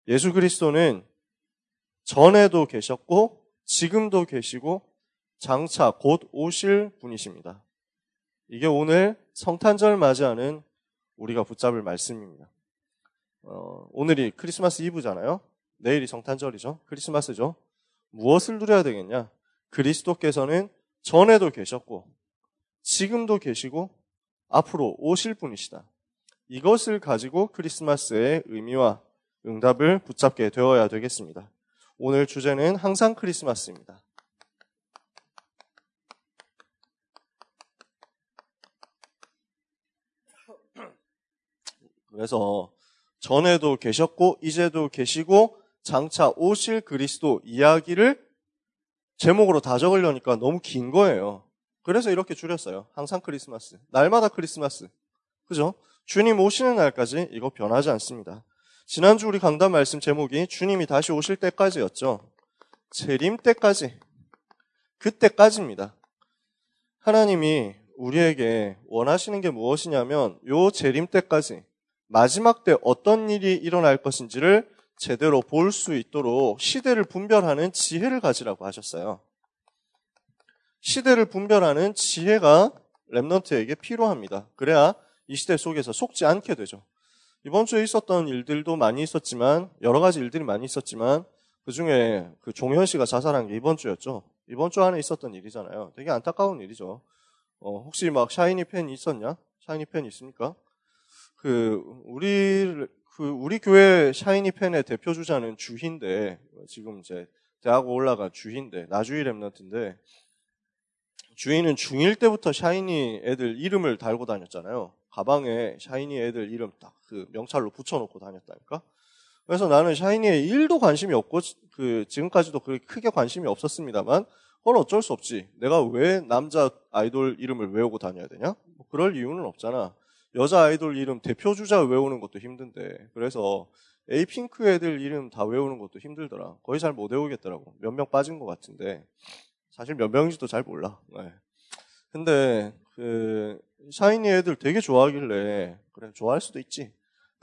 예수 그리스도는 전에도 계셨고 지금도 계시고 장차 곧 오실 분이십니다. 이게 오늘 성탄절 맞이하는 우리가 붙잡을 말씀입니다. 오늘이 크리스마스 이브잖아요. 내일이 성탄절이죠. 크리스마스죠. 무엇을 누려야 되겠냐? 그리스도께서는 전에도 계셨고 지금도 계시고 앞으로 오실 분이시다. 이것을 가지고 크리스마스의 의미와 응답을 붙잡게 되어야 되겠습니다. 오늘 주제는 항상 크리스마스입니다. 그래서 전에도 계셨고 이제도 계시고 장차 오실 그리스도 이야기를 제목으로 다 적으려니까 너무 긴 거예요. 그래서 이렇게 줄였어요. 항상 크리스마스. 날마다 크리스마스. 그죠? 주님 오시는 날까지 이거 변하지 않습니다. 지난주 우리 강단 말씀 제목이 주님이 다시 오실 때까지였죠. 재림 때까지. 그때까지입니다. 하나님이 우리에게 원하시는 게 무엇이냐면 요 재림 때까지 마지막 때 어떤 일이 일어날 것인지를 제대로 볼 수 있도록 시대를 분별하는 지혜를 가지라고 하셨어요. 시대를 분별하는 지혜가 렘넌트에게 필요합니다. 그래야 이 시대 속에서 속지 않게 되죠. 이번 주에 있었던 일들도 많이 있었지만 여러 가지 일들이 많이 있었지만 그중에 그 종현 씨가 자살한 게 이번 주였죠. 이번 주 안에 있었던 일이잖아요. 되게 안타까운 일이죠. 혹시 막 샤이니 팬이 있었냐? 샤이니 팬이 있습니까? 우리 교회 샤이니 팬의 대표 주자는 주희인데, 지금 이제 대학 올라간 주희인데, 나주희 렘넌트인데, 주희는 중1 때부터 샤이니 애들 이름을 달고 다녔잖아요. 가방에 샤이니 애들 이름 딱 그 명찰로 붙여놓고 다녔다니까. 그래서 나는 샤이니에 1도 관심이 없고, 지금까지도 그렇게 크게 관심이 없었습니다만, 그건 어쩔 수 없지. 내가 왜 남자 아이돌 이름을 외우고 다녀야 되냐? 뭐 그럴 이유는 없잖아. 여자 아이돌 이름 대표 주자 외우는 것도 힘든데. 그래서 에이핑크 애들 이름 다 외우는 것도 힘들더라. 거의 잘 못 외우겠더라고. 몇 명 빠진 것 같은데. 사실 몇 명인지도 잘 몰라. 네. 근데 샤이니 애들 되게 좋아하길래 그래 좋아할 수도 있지.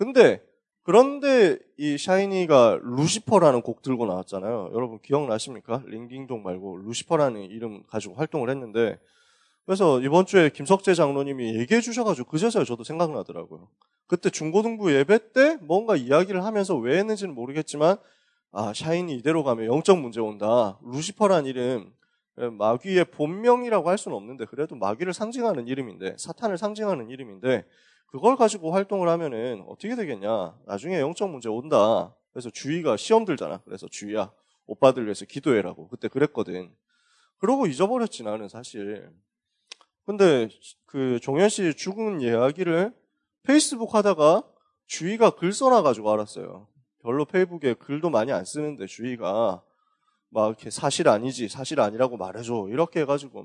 그런데 이 샤이니가 루시퍼라는 곡 들고 나왔잖아요. 여러분 기억나십니까? 링딩동 말고 루시퍼라는 이름 가지고 활동을 했는데 그래서 이번 주에 김석재 장로님이 얘기해 주셔가지고 그제서야 저도 생각나더라고요. 그때 중고등부 예배 때 뭔가 이야기를 하면서 왜 했는지는 모르겠지만 샤이니 이대로 가면 영적 문제 온다. 루시퍼라는 이름 마귀의 본명이라고 할 수는 없는데 그래도 마귀를 상징하는 이름인데 사탄을 상징하는 이름인데 그걸 가지고 활동을 하면은 어떻게 되겠냐. 나중에 영적 문제 온다. 그래서 주희가 시험 들잖아. 그래서 주희야 오빠들 위해서 기도해라고 그때 그랬거든. 그러고 잊어버렸지 나는 사실. 근데 종현 씨 죽은 이야기를 페이스북 하다가 주희가 글 써놔가지고 알았어요. 별로 페이북에 글도 많이 안 쓰는데 주희가 막 이렇게 사실 아니지, 사실 아니라고 말해줘. 이렇게 해가지고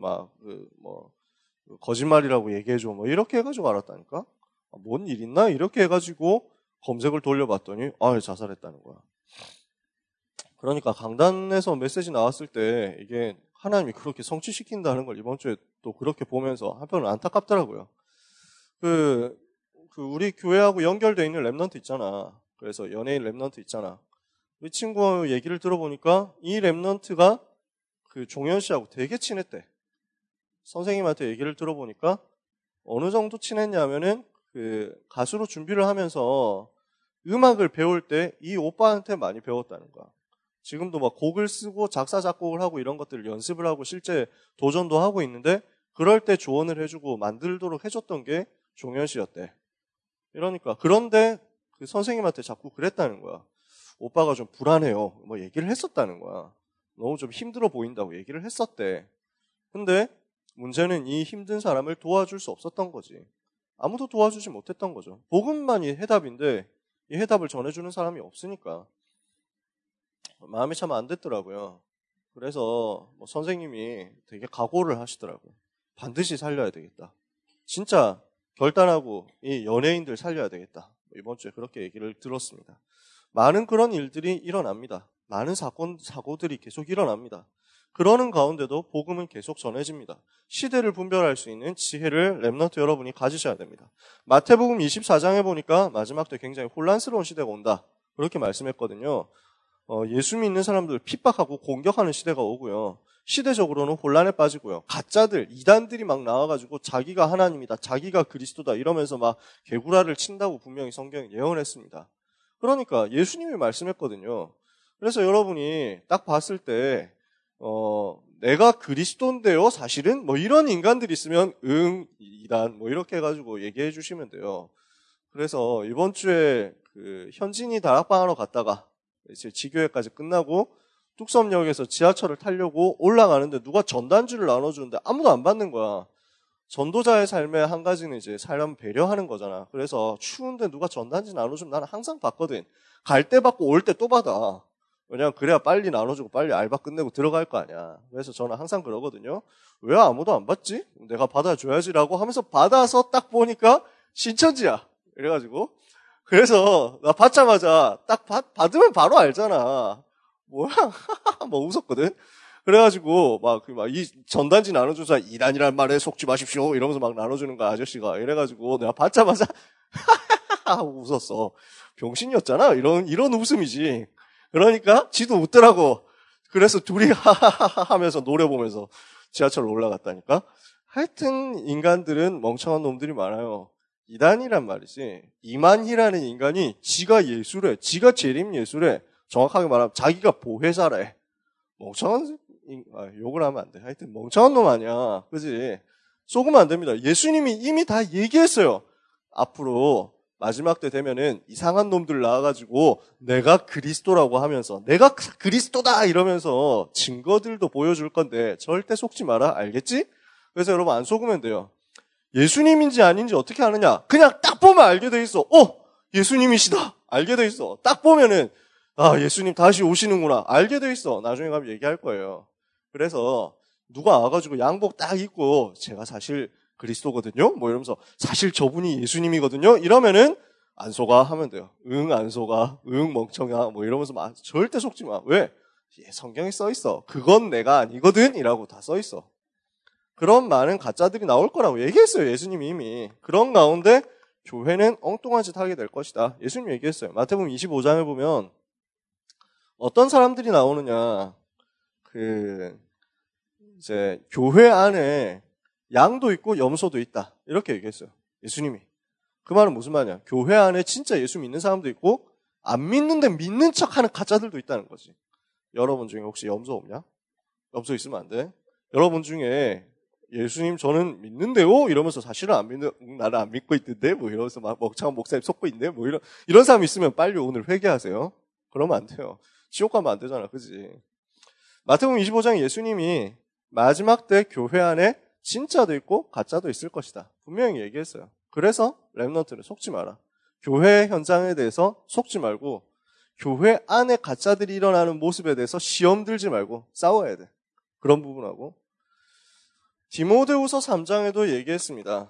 거짓말이라고 얘기해줘. 뭐 이렇게 해가지고 알았다니까? 뭔 일 있나? 이렇게 해가지고 검색을 돌려봤더니 자살했다는 거야. 그러니까 강단에서 메시지 나왔을 때 이게 하나님이 그렇게 성취시킨다는 걸 이번 주에 또 그렇게 보면서 한편으로 안타깝더라고요. 우리 교회하고 연결되어 있는 렘넌트 있잖아. 그래서 연예인 렘넌트 있잖아. 우리 친구 얘기를 들어보니까 이 렘넌트가 종현 씨하고 되게 친했대. 선생님한테 얘기를 들어보니까 어느 정도 친했냐면은 가수로 준비를 하면서 음악을 배울 때 이 오빠한테 많이 배웠다는 거야. 지금도 막 곡을 쓰고 작사 작곡을 하고 이런 것들을 연습을 하고 실제 도전도 하고 있는데 그럴 때 조언을 해주고 만들도록 해줬던 게 종현 씨였대. 이러니까 그런데 선생님한테 자꾸 그랬다는 거야. 오빠가 좀 불안해요. 뭐 얘기를 했었다는 거야. 너무 좀 힘들어 보인다고 얘기를 했었대. 근데 문제는 이 힘든 사람을 도와줄 수 없었던 거지. 아무도 도와주지 못했던 거죠. 복음만이 해답인데 이 해답을 전해주는 사람이 없으니까 마음이 참 안 됐더라고요. 그래서 선생님이 되게 각오를 하시더라고요. 반드시 살려야 되겠다. 진짜 결단하고 이 연예인들 살려야 되겠다. 이번 주에 그렇게 얘기를 들었습니다. 많은 그런 일들이 일어납니다. 많은 사고들이 계속 일어납니다. 그러는 가운데도 복음은 계속 전해집니다. 시대를 분별할 수 있는 지혜를 렘넌트 여러분이 가지셔야 됩니다. 마태복음 24장에 보니까 마지막 때 굉장히 혼란스러운 시대가 온다. 그렇게 말씀했거든요. 예수 믿는 사람들 핍박하고 공격하는 시대가 오고요. 시대적으로는 혼란에 빠지고요. 가짜들, 이단들이 막 나와가지고 자기가 하나님이다, 자기가 그리스도다 이러면서 막 개구라를 친다고 분명히 성경에 예언을 했습니다. 그러니까 예수님이 말씀했거든요. 그래서 여러분이 딱 봤을 때 내가 그리스도인데요 사실은 뭐 이런 인간들이 있으면 이단 뭐 이렇게 해가지고 얘기해 주시면 돼요. 그래서 이번 주에 그 현진이 다락방하러 갔다가 이제 지교회까지 끝나고 뚝섬역에서 지하철을 타려고 올라가는데 누가 전단지를 나눠주는데 아무도 안 받는 거야. 전도자의 삶의 한 가지는 이제 사람 배려하는 거잖아. 그래서 추운데 누가 전단지 나눠주면 나는 항상 받거든. 갈 때 받고 올 때 또 받아. 왜냐면 그래야 빨리 나눠주고 빨리 알바 끝내고 들어갈 거 아니야. 그래서 저는 항상 그러거든요. 왜 아무도 안 받지? 내가 받아줘야지라고 하면서 받아서 딱 보니까 신천지야. 이래가지고 그래서 나 받자마자 딱 받으면 바로 알잖아. 뭐야? 막 웃었거든. 그래가지고 막 이 전단지 나눠준 사람 이단이란 말에 속지 마십시오 이러면서 막 나눠주는 거야 아저씨가. 이래가지고 내가 받자마자 하고 웃었어. 병신이었잖아. 이런 웃음이지. 그러니까 지도 웃더라고. 그래서 둘이 하하하 하면서 노래 보면서 지하철로 올라갔다니까. 하여튼 인간들은 멍청한 놈들이 많아요. 이단이란 말이지. 이만희라는 인간이 지가 예수래. 지가 재림 예수래. 정확하게 말하면 자기가 보혜사래. 멍청한 욕을 하면 안 돼. 하여튼 멍청한 놈 아니야. 그지? 속으면 안 됩니다. 예수님이 이미 다 얘기했어요. 앞으로 마지막 때 되면은 이상한 놈들 나와가지고 내가 그리스도라고 하면서 내가 그리스도다 이러면서 증거들도 보여줄 건데 절대 속지 마라. 알겠지? 그래서 여러분 안 속으면 돼요. 예수님인지 아닌지 어떻게 아느냐? 그냥 딱 보면 알게 돼 있어. 예수님이시다. 알게 돼 있어. 딱 보면은 예수님 다시 오시는구나. 알게 돼 있어. 나중에 가면 얘기할 거예요. 그래서 누가 와가지고 양복 딱 입고 제가 사실 그리스도거든요. 뭐 이러면서 사실 저분이 예수님이거든요. 이러면은 안 속아 하면 돼요. 안 속아. 멍청아. 뭐 이러면서 절대 속지 마. 왜? 성경에 써 있어. 그건 내가 아니거든. 이라고 다 써 있어. 그런 많은 가짜들이 나올 거라고 얘기했어요. 예수님이 이미. 그런 가운데 교회는 엉뚱한 짓 하게 될 것이다. 예수님 얘기했어요. 마태복음 25장에 보면 어떤 사람들이 나오느냐. 이제 교회 안에 양도 있고 염소도 있다. 이렇게 얘기했어요. 예수님이. 그 말은 무슨 말이냐. 교회 안에 진짜 예수 믿는 사람도 있고 안 믿는데 믿는 척하는 가짜들도 있다는 거지. 여러분 중에 혹시 염소 없냐? 염소 있으면 안 돼. 여러분 중에 예수님 저는 믿는데요? 이러면서 사실은 안 믿는, 나는 안 믿고 있는데? 뭐 이러면서 막 멍청한 목사님 속고 있네? 뭐 이런 사람 있으면 빨리 오늘 회개하세요. 그러면 안 돼요. 지옥 가면 안 되잖아. 그지? 마태복음 25장에 예수님이 마지막 때 교회 안에 진짜도 있고 가짜도 있을 것이다. 분명히 얘기했어요. 그래서 렘넌트를 속지 마라. 교회 현장에 대해서 속지 말고 교회 안에 가짜들이 일어나는 모습에 대해서 시험 들지 말고 싸워야 돼. 그런 부분하고 디모데후서 3장에도 얘기했습니다.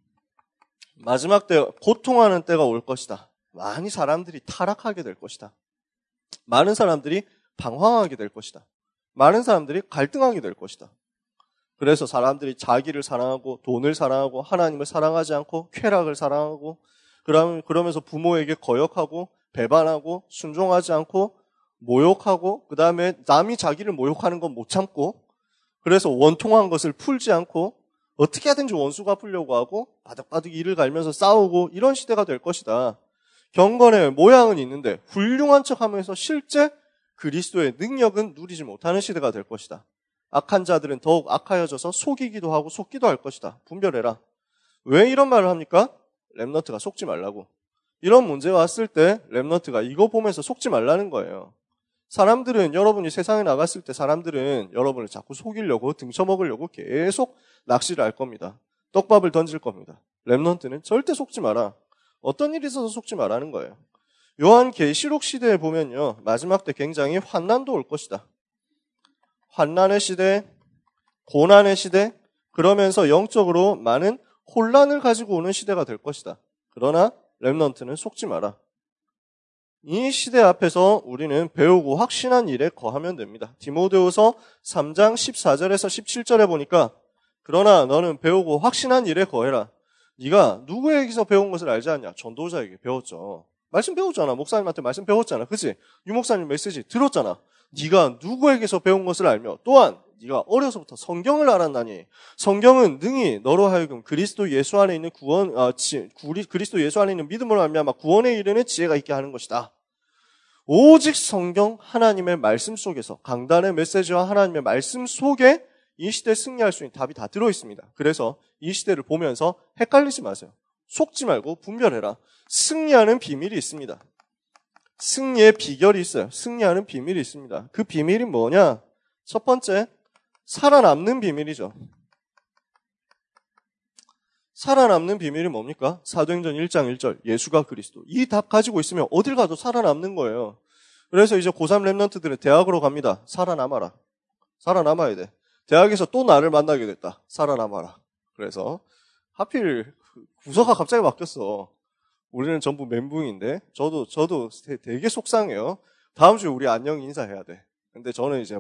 마지막 때 고통하는 때가 올 것이다. 많이 사람들이 타락하게 될 것이다. 많은 사람들이 방황하게 될 것이다. 많은 사람들이 갈등하게 될 것이다. 그래서 사람들이 자기를 사랑하고 돈을 사랑하고 하나님을 사랑하지 않고 쾌락을 사랑하고 그러면서 부모에게 거역하고 배반하고 순종하지 않고 모욕하고 그 다음에 남이 자기를 모욕하는 건 못 참고 그래서 원통한 것을 풀지 않고 어떻게 하든지 원수 갚으려고 하고 바득바득 이를 갈면서 싸우고 이런 시대가 될 것이다. 경건의 모양은 있는데 훌륭한 척하면서 실제 그리스도의 능력은 누리지 못하는 시대가 될 것이다. 악한 자들은 더욱 악하여져서 속이기도 하고 속기도 할 것이다. 분별해라. 왜 이런 말을 합니까? 렘넌트가 속지 말라고. 이런 문제 왔을 때 렘넌트가 이거 보면서 속지 말라는 거예요. 사람들은 여러분이 세상에 나갔을 때 사람들은 여러분을 자꾸 속이려고 등쳐먹으려고 계속 낚시를 할 겁니다. 떡밥을 던질 겁니다. 렘넌트는 절대 속지 마라. 어떤 일이 있어서 속지 말라는 거예요. 요한계시록 시대에 보면요. 마지막 때 굉장히 환난도 올 것이다. 환난의 시대, 고난의 시대, 그러면서 영적으로 많은 혼란을 가지고 오는 시대가 될 것이다. 그러나 렘넌트는 속지 마라. 이 시대 앞에서 우리는 배우고 확신한 일에 거하면 됩니다. 디모데후서 3장 14절에서 17절에 보니까 그러나 너는 배우고 확신한 일에 거해라. 네가 누구에게서 배운 것을 알지 않냐? 전도자에게 배웠죠. 말씀 배웠잖아. 목사님한테 말씀 배웠잖아. 그치? 유목사님 메시지 들었잖아. 네가 누구에게서 배운 것을 알며 또한 네가 어려서부터 성경을 알았나니 성경은 능히 너로 하여금 그리스도 예수 안에 있는 그리스도 예수 안에 있는 믿음으로 말미암아 구원에 이르는 지혜가 있게 하는 것이다. 오직 성경 하나님의 말씀 속에서 강단의 메시지와 하나님의 말씀 속에 이 시대에 승리할 수 있는 답이 다 들어있습니다. 그래서 이 시대를 보면서 헷갈리지 마세요. 속지 말고 분별해라. 승리하는 비밀이 있습니다. 승리의 비결이 있어요. 승리하는 비밀이 있습니다. 그 비밀이 뭐냐? 첫 번째, 살아남는 비밀이죠. 살아남는 비밀이 뭡니까? 사도행전 1장 1절 예수가 그리스도. 이 답 가지고 있으면 어딜 가도 살아남는 거예요. 그래서 이제 고3 랩런트들은 대학으로 갑니다. 살아남아라. 살아남아야 돼. 대학에서 또 나를 만나게 됐다. 살아남아라. 그래서 하필 부서가 갑자기 바뀌었어. 우리는 전부 멘붕인데 저도 되게 속상해요. 다음 주에 우리 안녕 인사해야 돼. 근데 저는 이제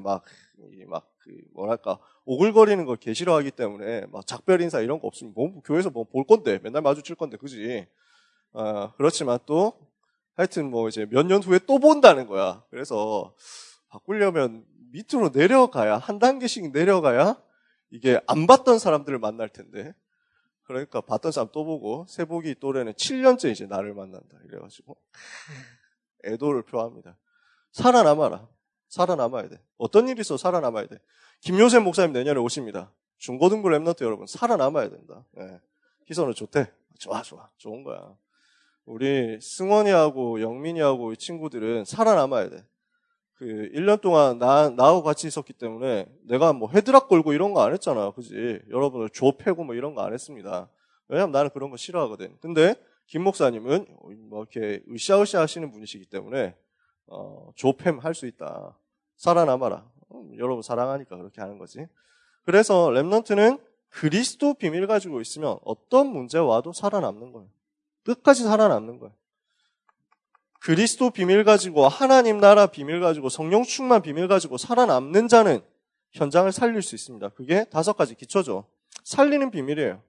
오글거리는 걸 개 싫어하기 때문에 막 작별 인사 이런 거 없으면 교회에서 볼 건데 맨날 마주칠 건데 그지? 그렇지만 또 하여튼 이제 몇 년 후에 또 본다는 거야. 그래서 바꾸려면 밑으로 내려가야 한 단계씩 내려가야 이게 안 봤던 사람들을 만날 텐데. 그러니까 봤던 사람 또 보고 세복이 또래는 7년째 이제 나를 만난다 이래가지고 애도를 표합니다. 살아남아라. 살아남아야 돼. 어떤 일이 있어 살아남아야 돼. 김요셉 목사님 내년에 오십니다. 중고등부 랩런트 여러분 살아남아야 된다. 네. 희선은 좋대. 좋아 좋은 거야. 우리 승원이하고 영민이하고 이 친구들은 살아남아야 돼. 1년 동안 나하고 같이 있었기 때문에 내가 헤드락 걸고 이런 거 안 했잖아. 그지? 여러분을 조 패고 이런 거 안 했습니다. 왜냐면 나는 그런 거 싫어하거든. 근데 김 목사님은 이렇게 으쌰으쌰 하시는 분이시기 때문에 조팸 할 수 있다. 살아남아라. 여러분 사랑하니까 그렇게 하는 거지. 그래서 랩런트는 그리스도 비밀 가지고 있으면 어떤 문제 와도 살아남는 거예요. 끝까지 살아남는 거예요. 그리스도 비밀 가지고 하나님 나라 비밀 가지고 성령 충만 비밀 가지고 살아남는 자는 현장을 살릴 수 있습니다. 그게 5가지 기초죠. 살리는 비밀이에요.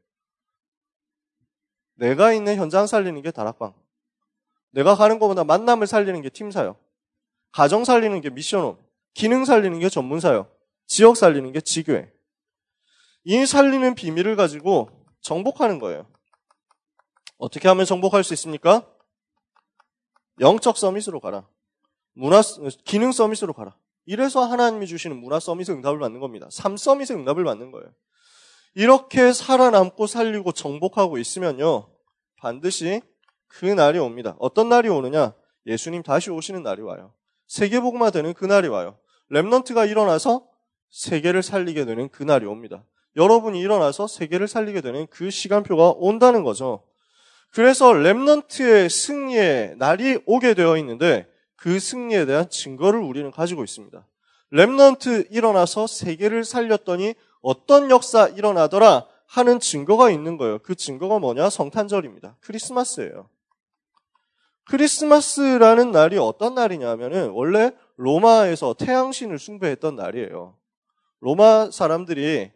내가 있는 현장 살리는 게 다락방. 내가 가는 것보다 만남을 살리는 게 팀사역. 가정 살리는 게 미션홈. 기능 살리는 게 전문사역. 지역 살리는 게 지교회. 이 살리는 비밀을 가지고 정복하는 거예요. 어떻게 하면 정복할 수 있습니까? 영적 서밋으로 가라. 기능 서밋으로 가라. 이래서 하나님이 주시는 문화 서밋의 응답을 받는 겁니다. 삶 서밋의 응답을 받는 거예요. 이렇게 살아남고 살리고 정복하고 있으면요. 반드시 그 날이 옵니다. 어떤 날이 오느냐? 예수님 다시 오시는 날이 와요. 세계복음화 되는 그 날이 와요. 랩런트가 일어나서 세계를 살리게 되는 그 날이 옵니다. 여러분이 일어나서 세계를 살리게 되는 그 시간표가 온다는 거죠. 그래서 랩런트의 승리의 날이 오게 되어 있는데 그 승리에 대한 증거를 우리는 가지고 있습니다. 랩런트 일어나서 세계를 살렸더니 어떤 역사 일어나더라 하는 증거가 있는 거예요. 그 증거가 뭐냐? 성탄절입니다. 크리스마스예요. 크리스마스라는 날이 어떤 날이냐면은 원래 로마에서 태양신을 숭배했던 날이에요. 로마 사람들이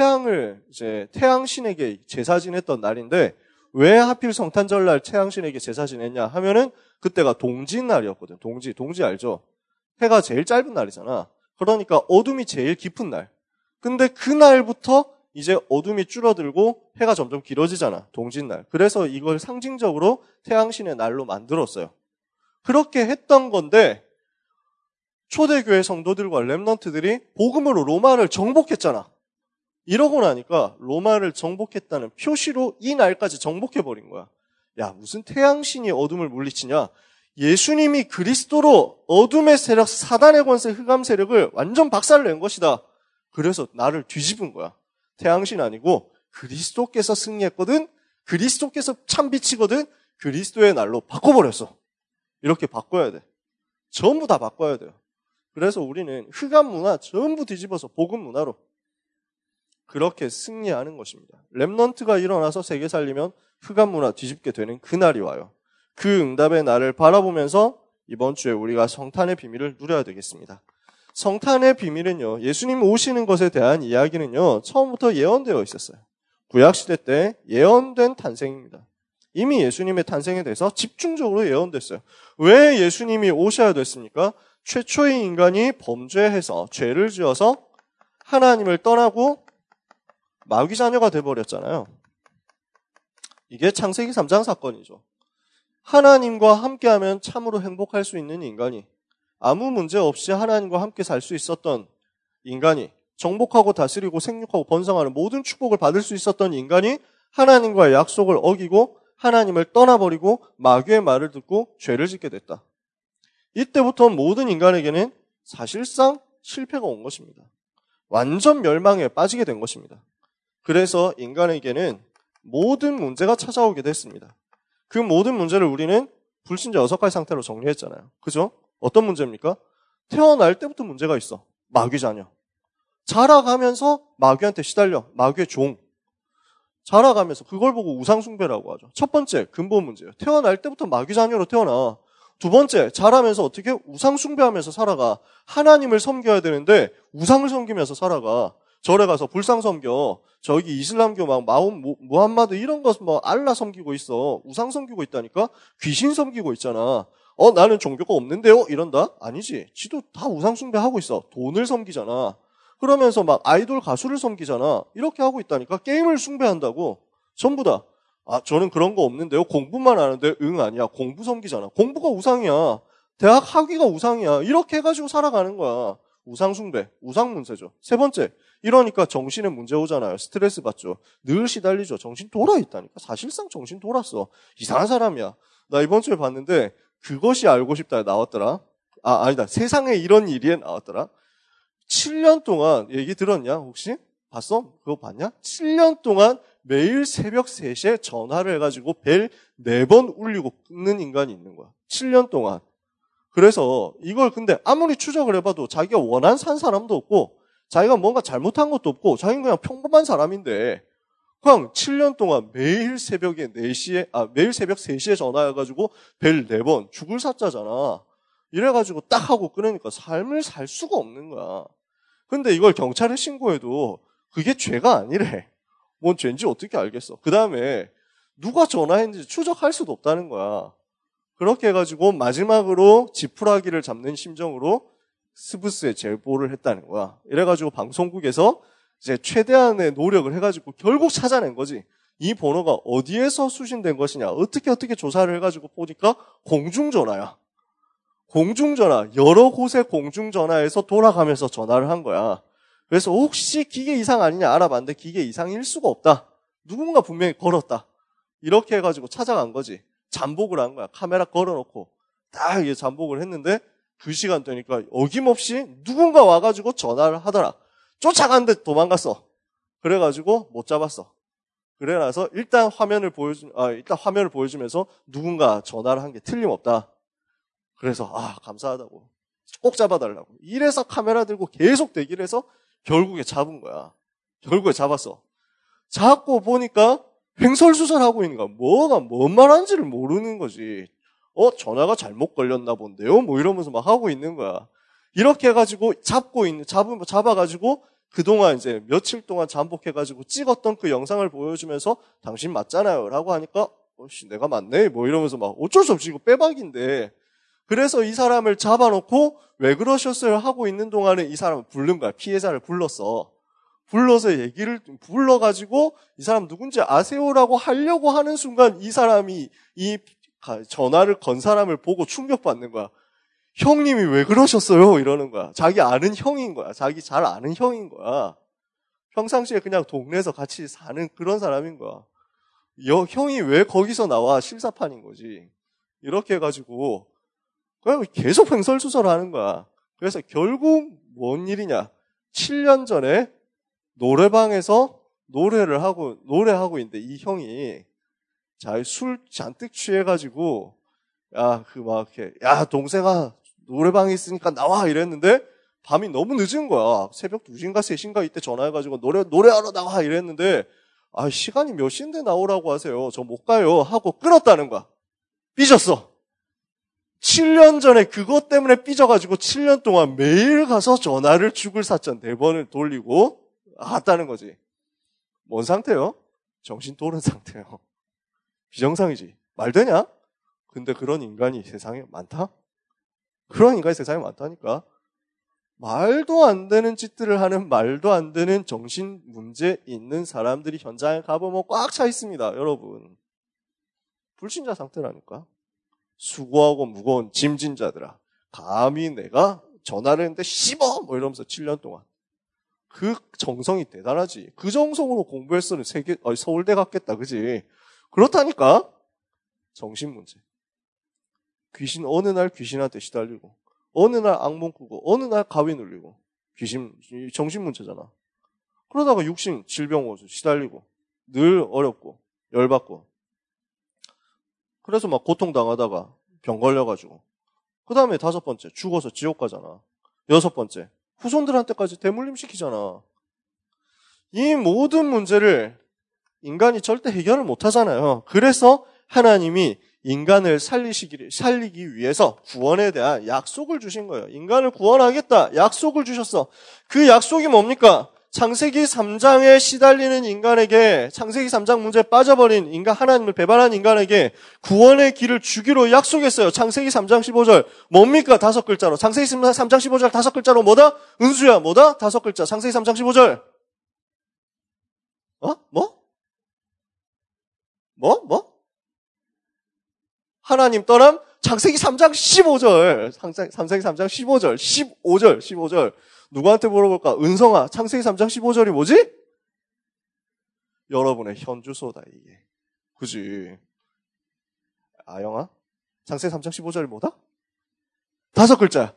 태양신에게 제사 지냈던 날인데 왜 하필 성탄절날 태양신에게 제사 지냈냐 하면은 그때가 동짓날이었거든. 동지 알죠? 해가 제일 짧은 날이잖아. 그러니까 어둠이 제일 깊은 날. 근데 그날부터 이제 어둠이 줄어들고 해가 점점 길어지잖아. 동짓날. 그래서 이걸 상징적으로 태양신의 날로 만들었어요. 그렇게 했던 건데 초대교회 성도들과 랩런트들이 복음으로 로마를 정복했잖아. 이러고 나니까 로마를 정복했다는 표시로 이 날까지 정복해버린 거야. 야, 무슨 태양신이 어둠을 물리치냐? 예수님이 그리스도로 어둠의 세력, 사단의 권세, 흑암 세력을 완전 박살낸 것이다. 그래서 나를 뒤집은 거야. 태양신 아니고 그리스도께서 승리했거든. 그리스도께서 참 빛이거든. 그리스도의 날로 바꿔버렸어. 이렇게 바꿔야 돼. 전부 다 바꿔야 돼요. 그래서 우리는 흑암 문화 전부 뒤집어서 복음 문화로 그렇게 승리하는 것입니다. 랩런트가 일어나서 세계 살리면 흑암 문화 뒤집게 되는 그날이 와요. 그 응답의 날을 바라보면서 이번 주에 우리가 성탄의 비밀을 누려야 되겠습니다. 성탄의 비밀은요, 예수님 오시는 것에 대한 이야기는요, 처음부터 예언되어 있었어요. 구약시대 때 예언된 탄생입니다. 이미 예수님의 탄생에 대해서 집중적으로 예언됐어요. 왜 예수님이 오셔야 됐습니까? 최초의 인간이 범죄해서 죄를 지어서 하나님을 떠나고 마귀 자녀가 돼버렸잖아요. 이게 창세기 3장 사건이죠. 하나님과 함께하면 참으로 행복할 수 있는 인간이, 아무 문제 없이 하나님과 함께 살 수 있었던 인간이, 정복하고 다스리고 생육하고 번성하는 모든 축복을 받을 수 있었던 인간이 하나님과의 약속을 어기고 하나님을 떠나버리고 마귀의 말을 듣고 죄를 짓게 됐다. 이때부터 모든 인간에게는 사실상 실패가 온 것입니다. 완전 멸망에 빠지게 된 것입니다. 그래서 인간에게는 모든 문제가 찾아오게 됐습니다. 그 모든 문제를 우리는 불신자 6가지 상태로 정리했잖아요. 그죠? 어떤 문제입니까? 태어날 때부터 문제가 있어. 마귀 자녀. 자라가면서 마귀한테 시달려. 마귀의 종. 자라가면서 그걸 보고 우상숭배라고 하죠. 첫 번째 근본 문제예요. 태어날 때부터 마귀 자녀로 태어나. 두 번째, 자라면서 어떻게 우상숭배하면서 살아가. 하나님을 섬겨야 되는데 우상을 섬기면서 살아가. 절에 가서 불상 섬겨. 저기 이슬람교 막 무함마드 이런 거 뭐 알라 섬기고 있어. 우상 섬기고 있다니까. 귀신 섬기고 있잖아. 나는 종교가 없는데요? 이런다? 아니지. 지도 다 우상 숭배하고 있어. 돈을 섬기잖아. 그러면서 막 아이돌 가수를 섬기잖아. 이렇게 하고 있다니까. 게임을 숭배한다고. 전부 다. 저는 그런 거 없는데요. 공부만 하는데 아니야. 공부 섬기잖아. 공부가 우상이야. 대학 학위가 우상이야. 이렇게 해가지고 살아가는 거야. 우상 숭배, 우상 문제죠. 세 번째, 이러니까 정신에 문제 오잖아요. 스트레스 받죠. 늘 시달리죠. 정신 돌아 있다니까. 사실상 정신 돌았어. 이상한 사람이야. 나 이번 주에 봤는데 그것이 알고 싶다에 나왔더라. 아니다. 세상에 이런 일이 나왔더라. 7년 동안 얘기 들었냐? 혹시? 봤어? 그거 봤냐? 7년 동안 매일 새벽 3시에 전화를 해가지고 벨 4번 울리고 끊는 인간이 있는 거야. 7년 동안. 그래서 이걸 근데 아무리 추적을 해봐도 자기가 원한 산 사람도 없고 자기가 뭔가 잘못한 것도 없고 자기는 그냥 평범한 사람인데 그냥 7년 동안 매일 새벽 3시에 전화해가지고 벨 4번 죽을 사자잖아. 이래가지고 딱 하고 끊으니까 삶을 살 수가 없는 거야. 근데 이걸 경찰에 신고해도 그게 죄가 아니래. 뭔 죄인지 어떻게 알겠어. 그 다음에 누가 전화했는지 추적할 수도 없다는 거야. 그렇게 해가지고 마지막으로 지푸라기를 잡는 심정으로 스브스에 제보를 했다는 거야. 이래가지고 방송국에서 이제 최대한의 노력을 해가지고 결국 찾아낸 거지. 이 번호가 어디에서 수신된 것이냐. 어떻게 조사를 해가지고 보니까 공중전화야. 공중전화. 여러 곳의 공중전화에서 돌아가면서 전화를 한 거야. 그래서 혹시 기계 이상 아니냐 알아봤는데 기계 이상일 수가 없다. 누군가 분명히 걸었다. 이렇게 해가지고 찾아간 거지. 잠복을 한 거야. 카메라 걸어놓고 딱 이게 잠복을 했는데 그 시간 되니까 어김없이 누군가 와가지고 전화를 하더라. 쫓아갔는데 도망갔어. 그래가지고 못 잡았어. 그래 나서 일단 화면을 보여주면서 누군가 전화를 한 게 틀림없다. 그래서 감사하다고 꼭 잡아달라고. 이래서 카메라 들고 계속 대기를 해서 결국에 잡은 거야. 결국에 잡았어. 잡고 보니까 횡설수설하고 있는 거야. 뭐가 뭔 말하는지를 모르는 거지. 전화가 잘못 걸렸나 본데요? 뭐 이러면서 막 하고 있는 거야. 이렇게 해가지고 잡아가지고 그동안 이제 며칠 동안 잠복해가지고 찍었던 그 영상을 보여주면서 당신 맞잖아요. 라고 하니까 내가 맞네? 뭐 이러면서 막 어쩔 수 없이 이거 빼박인데. 그래서 이 사람을 잡아놓고 왜 그러셨어요? 하고 있는 동안에 이 사람을 부른 거야. 피해자를 불렀어. 불러서 불러가지고 이 사람 누군지 아세요라고 하려고 하는 순간 이 사람이 이 전화를 건 사람을 보고 충격받는 거야. 형님이 왜 그러셨어요? 이러는 거야. 자기 아는 형인 거야. 자기 잘 아는 형인 거야. 평상시에 그냥 동네에서 같이 사는 그런 사람인 거야. 형이 왜 거기서 나와? 실사판인 거지. 이렇게 해가지고 그냥 계속 횡설수설하는 거야. 그래서 결국 뭔 일이냐? 7년 전에 노래방에서 노래하고 있는데 이 형이 술 잔뜩 취해가지고 동생아 노래방에 있으니까 나와 이랬는데 밤이 너무 늦은 거야. 새벽 2시인가 3시인가 이때 전화해가지고 노래하러 나와 이랬는데 시간이 몇 시인데 나오라고 하세요. 저 못 가요 하고 끊었다는 거야. 삐졌어. 7년 전에 그것 때문에 삐져가지고 7년 동안 매일 가서 전화를 죽을 사천 4번을 돌리고 갔다는 거지. 뭔 상태요? 정신 돌은 상태요. 비정상이지. 말 되냐? 근데 그런 인간이 세상에 많다? 그런 인간이 세상에 많다니까. 말도 안 되는 짓들을 하는 말도 안 되는 정신 문제 있는 사람들이 현장에 가보면 꽉 차 있습니다. 여러분. 불신자 상태라니까. 수고하고 무거운 짐진자들아. 감히 내가 전화를 했는데 씹어! 뭐 이러면서 7년 동안. 그 정성이 대단하지. 그 정성으로 공부했으면 서울대 갔겠다. 그지? 그렇다니까. 정신문제. 어느 날 귀신한테 시달리고, 어느 날 악몽 꾸고, 어느 날 가위 눌리고, 정신문제잖아. 그러다가 육신, 질병 오서 시달리고, 늘 어렵고, 열받고. 그래서 막 고통당하다가 병 걸려가지고. 그 다음에 5번째, 죽어서 지옥 가잖아. 6번째, 후손들한테까지 대물림 시키잖아. 이 모든 문제를 인간이 절대 해결을 못 하잖아요. 그래서 하나님이 인간을 살리기 위해서 구원에 대한 약속을 주신 거예요. 인간을 구원하겠다. 약속을 주셨어. 그 약속이 뭡니까? 창세기 3장에 시달리는 인간에게, 창세기 3장 문제에 빠져버린 인간, 하나님을 배반한 인간에게 구원의 길을 주기로 약속했어요. 창세기 3장 15절. 뭡니까? 5글자로. 창세기 3장 15절 5글자로 뭐다? 은수야. 뭐다? 5글자. 창세기 3장 15절. 뭐? 하나님 떠남? 창세기 3장 15절. 창세기 3장 15절. 누구한테 물어볼까? 은성아, 창세기 3장 15절이 뭐지? 여러분의 현주소다, 이게. 그지? 아영아? 창세기 3장 15절이 뭐다? 5글자야.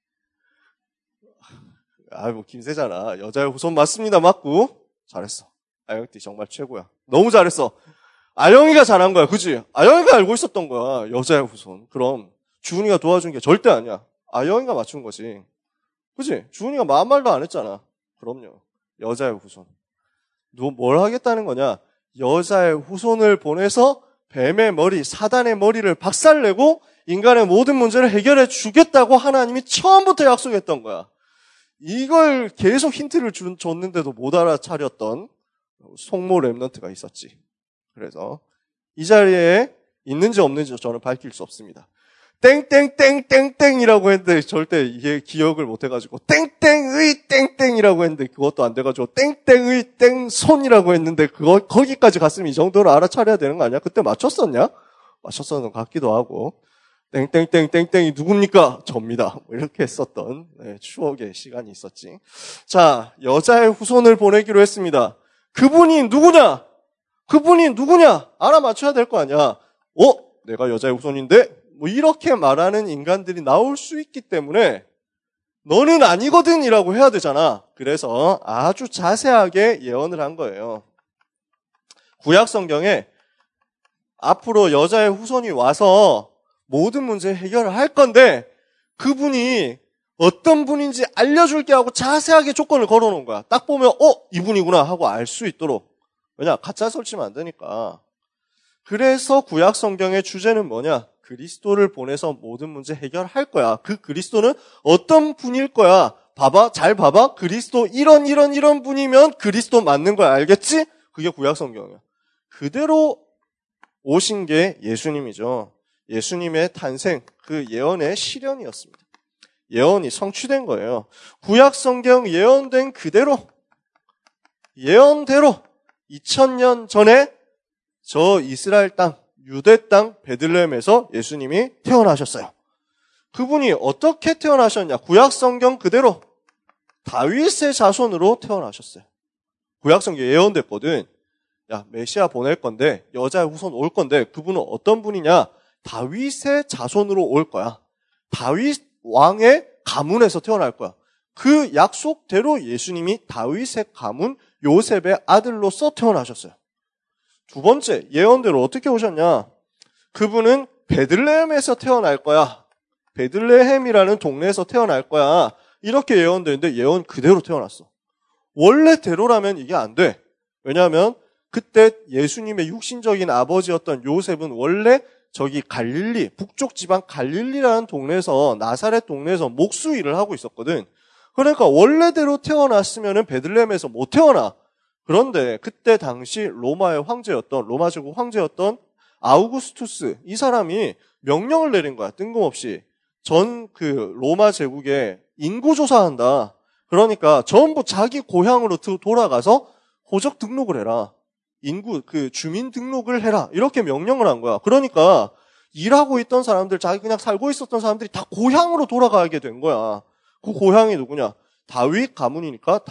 김새잖아. 여자의 후손 맞습니다. 맞고. 잘했어. 아영띠 정말 최고야. 너무 잘했어. 아영이가 잘한 거야. 그지? 아영이가 알고 있었던 거야. 여자의 후손. 그럼 주은이가 도와준 게 절대 아니야. 아영이가 맞춘 거지. 그지? 주은이가 아무 말도 안 했잖아. 그럼요. 여자의 후손. 너 뭘 하겠다는 거냐? 여자의 후손을 보내서 뱀의 머리, 사단의 머리를 박살내고 인간의 모든 문제를 해결해 주겠다고 하나님이 처음부터 약속했던 거야. 이걸 계속 힌트를 줬는데도 못 알아차렸던 속모 랩넌트가 있었지. 그래서 이 자리에 있는지 없는지 저는 밝힐 수 없습니다. 땡땡땡땡땡이라고 했는데 절대 이게 기억을 못 해가지고 땡땡의 땡땡이라고 했는데 그것도 안 돼가지고 땡땡의 땡손이라고 했는데 거기까지 갔으면 이 정도로 알아차려야 되는 거 아니야? 그때 맞췄었냐? 맞췄었는 것 같기도 하고 땡땡땡땡땡이 누굽니까? 접니다. 뭐 이렇게 했었던 추억의 시간이 있었지. 자, 여자의 후손을 보내기로 했습니다. 그분이 누구냐? 알아맞혀야 될 거 아니야. 내가 여자의 후손인데? 뭐 이렇게 말하는 인간들이 나올 수 있기 때문에 너는 아니거든 이라고 해야 되잖아. 그래서 아주 자세하게 예언을 한 거예요. 구약 성경에 앞으로 여자의 후손이 와서 모든 문제 해결을 할 건데 그분이 어떤 분인지 알려줄게 하고 자세하게 조건을 걸어놓은 거야. 딱 보면 이분이구나 하고 알 수 있도록. 왜냐? 가짜 설치면 안 되니까. 그래서 구약 성경의 주제는 뭐냐? 그리스도를 보내서 모든 문제 해결할 거야. 그 그리스도는 어떤 분일 거야? 잘 봐봐. 그리스도 이런 분이면 그리스도 맞는 거야. 알겠지? 그게 구약 성경이야. 그대로 오신 게 예수님이죠. 예수님의 탄생, 그 예언의 실현이었습니다. 예언이 성취된 거예요. 구약 성경 예언된 그대로, 예언대로 2000년 전에 저 이스라엘 땅, 유대 땅 베들레헴에서 예수님이 태어나셨어요. 그분이 어떻게 태어나셨냐? 구약 성경 그대로 다윗의 자손으로 태어나셨어요. 구약 성경 예언됐거든. 야, 메시아 보낼 건데 여자의 후손 올 건데 그분은 어떤 분이냐? 다윗의 자손으로 올 거야. 다윗 왕의 가문에서 태어날 거야. 그 약속대로 예수님이 다윗의 가문 요셉의 아들로서 태어나셨어요. 두 번째, 예언대로 어떻게 오셨냐? 그분은 베들레헴에서 태어날 거야. 베들레헴이라는 동네에서 태어날 거야. 이렇게 예언되는데 예언 그대로 태어났어. 원래대로라면 이게 안 돼. 왜냐하면 그때 예수님의 육신적인 아버지였던 요셉은 원래 저기 갈릴리, 북쪽 지방 갈릴리라는 동네에서 나사렛 동네에서 목수 일을 하고 있었거든. 그러니까 원래대로 태어났으면은 베들레헴에서 못 태어나. 그런데 그때 당시 로마 제국 황제였던 아우구스투스 이 사람이 명령을 내린 거야. 뜬금없이. 전 로마 제국에 인구 조사한다. 그러니까 전부 자기 고향으로 돌아가서 호적 등록을 해라. 인구 주민 등록을 해라. 이렇게 명령을 한 거야. 그러니까 일하고 있던 사람들, 자기 그냥 살고 있었던 사람들이 다 고향으로 돌아가게 된 거야. 그 고향이 누구냐? 다윗 가문이니까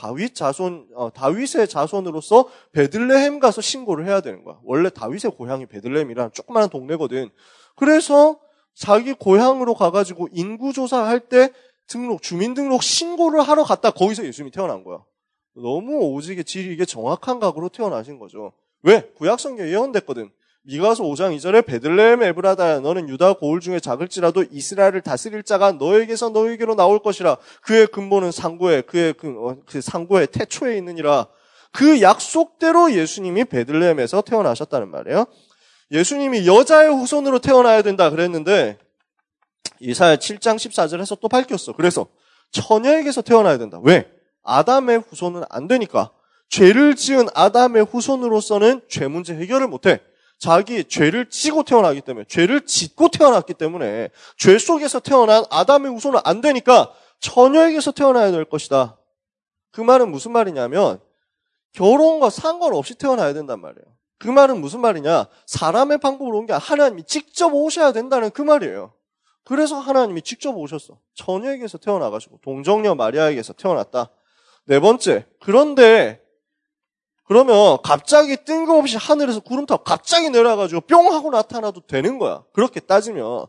다윗의 자손으로서 베들레헴 가서 신고를 해야 되는 거야. 원래 다윗의 고향이 베들레헴이라는 조그마한 동네거든. 그래서 자기 고향으로 가가지고 인구조사할 때 주민등록 신고를 하러 갔다 거기서 예수님이 태어난 거야. 너무 오지게 지리게 정확한 각으로 태어나신 거죠. 왜? 구약성경에 예언됐거든. 미가서 5장 2절에 베들레헴 에브라다야 너는 유다 고을 중에 작을지라도 이스라엘을 다스릴 자가 너에게서 너에게로 나올 것이라. 그의 근본은 상고에 그의 그 상고의 태초에 있느니라. 그 약속대로 예수님이 베들레헴에서 태어나셨다는 말이에요. 예수님이 여자의 후손으로 태어나야 된다 그랬는데 이사야 7장 14절에서 또 밝혔어. 그래서 처녀에게서 태어나야 된다. 왜? 아담의 후손은 안 되니까. 죄를 지은 아담의 후손으로서는 죄 문제 해결을 못해. 자기 죄를 지고 태어나기 때문에, 죄를 짓고 태어났기 때문에 죄 속에서 태어난 아담의 후손은 안 되니까 처녀에게서 태어나야 될 것이다. 그 말은 무슨 말이냐면 결혼과 상관없이 태어나야 된단 말이에요. 그 말은 무슨 말이냐? 사람의 방법으로 온 게 하나님이 직접 오셔야 된다는 그 말이에요. 그래서 하나님이 직접 오셨어. 처녀에게서 태어나가지고 동정녀 마리아에게서 태어났다. 네 번째, 그런데 그러면 갑자기 뜬금없이 하늘에서 구름 타고 갑자기 내려가지고 뿅 하고 나타나도 되는 거야. 그렇게 따지면